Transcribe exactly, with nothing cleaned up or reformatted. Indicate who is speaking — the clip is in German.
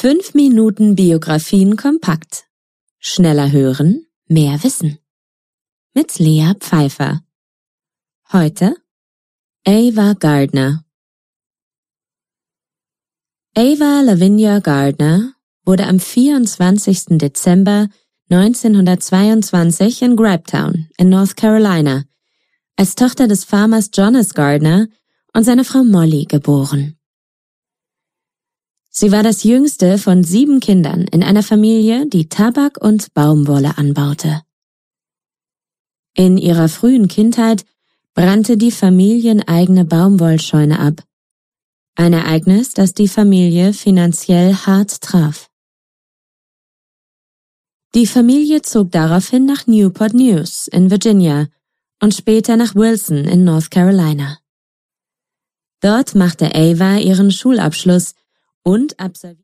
Speaker 1: Fünf Minuten Biografien kompakt. Schneller hören, mehr wissen. Mit Lea Pfeiffer. Heute Ava Gardner. Ava Lavinia Gardner wurde am vierundzwanzigsten Dezember neunzehnhundertzweiundzwanzig in Grabtown in North Carolina als Tochter des Farmers Jonas Gardner und seiner Frau Molly geboren. Sie war das jüngste von sieben Kindern in einer Familie, die Tabak und Baumwolle anbaute. In ihrer frühen Kindheit brannte die familieneigene Baumwollscheune ab. Ein Ereignis, das die Familie finanziell hart traf. Die Familie zog daraufhin nach Newport News in Virginia und später nach Wilson in North Carolina. Dort machte Ava ihren Schulabschluss und absolvierte